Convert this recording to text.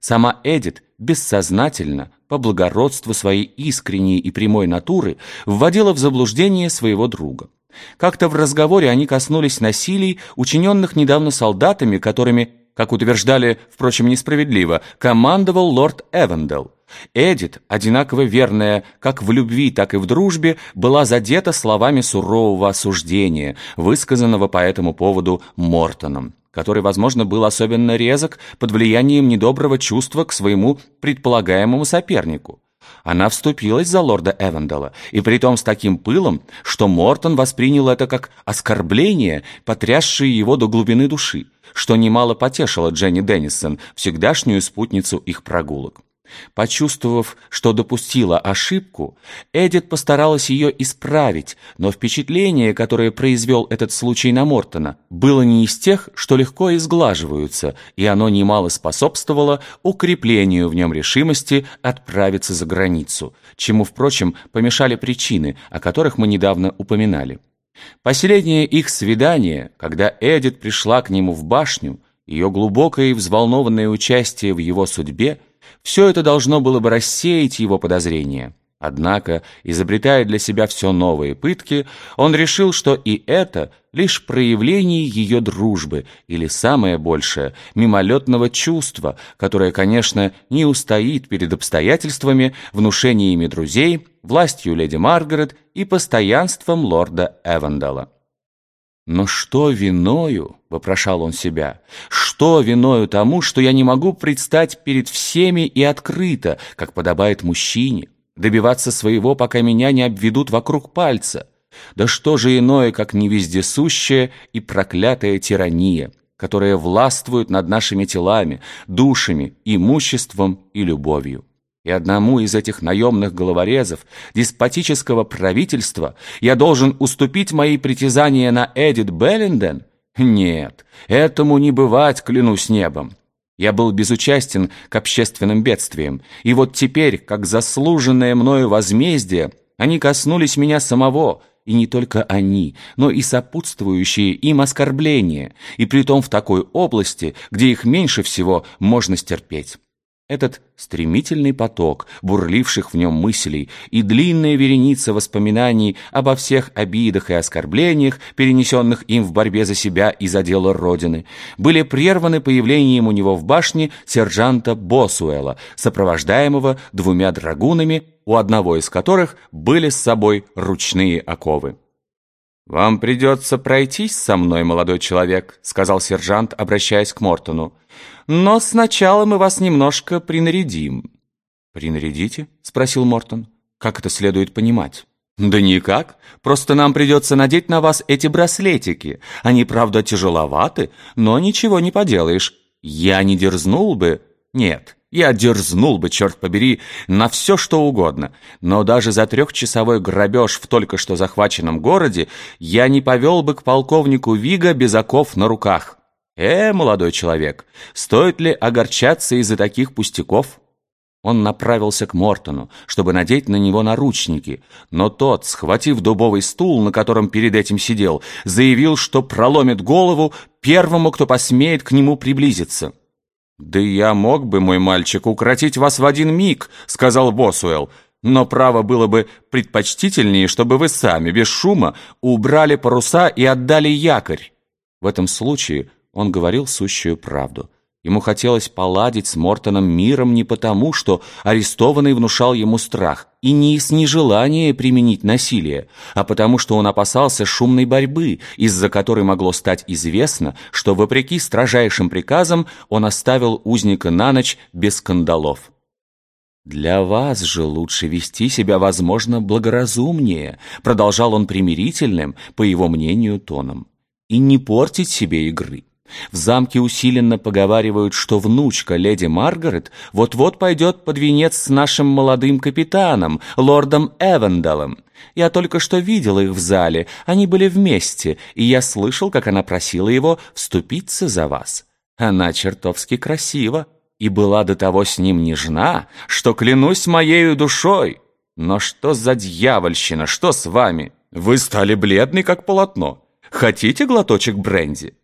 Сама Эдит бессознательно, по благородству своей искренней и прямой натуры, вводила в заблуждение своего друга. Как-то в разговоре они коснулись насилий, учиненных недавно солдатами, которыми, как утверждали, впрочем, несправедливо, командовал лорд Эвендел. Эдит, одинаково верная как в любви, так и в дружбе, была задета словами сурового осуждения, высказанного по этому поводу Мортоном, который, возможно, был особенно резок под влиянием недоброго чувства к своему предполагаемому сопернику. Она вступилась за лорда Эвендела, и притом с таким пылом, что Мортон воспринял это как оскорбление, потрясшее его до глубины души, что немало потешило Дженни Деннисон, всегдашнюю спутницу их прогулок. Почувствовав, что допустила ошибку, Эдит постаралась ее исправить, но впечатление, которое произвел этот случай на Мортона, было не из тех, что легко изглаживаются, и оно немало способствовало укреплению в нем решимости отправиться за границу, чему, впрочем, помешали причины, о которых мы недавно упоминали. Последнее их свидание, когда Эдит пришла к нему в башню, ее глубокое и взволнованное участие в его судьбе, все это должно было бы рассеять его подозрения. Однако, изобретая для себя все новые пытки, он решил, что и это лишь проявление ее дружбы или, самое большее, мимолетного чувства, которое, конечно, не устоит перед обстоятельствами, внушениями друзей, властью леди Маргарет и постоянством лорда Эвендела. «Но что виною, — вопрошал он себя, — что виною тому, что я не могу предстать перед всеми и открыто, как подобает мужчине, добиваться своего, пока меня не обведут вокруг пальца? Да что же иное, как невездесущая и проклятая тирания, которая властвует над нашими телами, душами, имуществом и любовью? И одному из этих наемных головорезов, деспотического правительства, я должен уступить мои притязания на Эдит Беллинден? Нет, этому не бывать, клянусь небом. Я был безучастен к общественным бедствиям, и вот теперь, как заслуженное мною возмездие, они коснулись меня самого, и не только они, но и сопутствующие им оскорбления, и притом в такой области, где их меньше всего можно стерпеть. Этот стремительный поток бурливших в нем мыслей и длинная вереница воспоминаний обо всех обидах и оскорблениях, перенесенных им в борьбе за себя и за дело Родины, были прерваны появлением у него в башне сержанта Босуэла, сопровождаемого 2 драгунами, у одного из которых были с собой ручные оковы. «Вам придется пройтись со мной, молодой человек», — сказал сержант, обращаясь к Мортону. «Но сначала мы вас немножко принарядим». «Принарядите?» — спросил Мортон. «Как это следует понимать?» «Да никак. Просто нам придется надеть на вас эти браслетики. Они, правда, тяжеловаты, но ничего не поделаешь. Я не дерзнул бы...» «Нет». Я дерзнул бы, черт побери, на все, что угодно, но даже за 3-часовой грабеж в только что захваченном городе я не повел бы к полковнику Вига без оков на руках. Молодой человек, стоит ли огорчаться из-за таких пустяков?» Он направился к Мортону, чтобы надеть на него наручники, но тот, схватив дубовый стул, на котором перед этим сидел, заявил, что проломит голову первому, кто посмеет к нему приблизиться. «Да я мог бы, мой мальчик, укротить вас в один миг», — сказал Босуэлл, «но право было бы предпочтительнее, чтобы вы сами, без шума, убрали паруса и отдали якорь». В этом случае он говорил сущую правду. Ему хотелось поладить с Мортоном миром не потому, что арестованный внушал ему страх, и не из нежелания применить насилие, а потому, что он опасался шумной борьбы, из-за которой могло стать известно, что, вопреки строжайшим приказам, он оставил узника на ночь без кандалов. «Для вас же лучше вести себя, возможно, благоразумнее», продолжал он примирительным, по его мнению, тоном, «и не портить себе игры. В замке усиленно поговаривают, что внучка леди Маргарет вот-вот пойдет под венец с нашим молодым капитаном, лордом Эвенделом. Я только что видел их в зале, они были вместе, и я слышал, как она просила его вступиться за вас. Она чертовски красива и была до того с ним нежна, что клянусь моею душой. Но что за дьявольщина, что с вами? Вы стали бледны, как полотно. Хотите глоточек бренди?»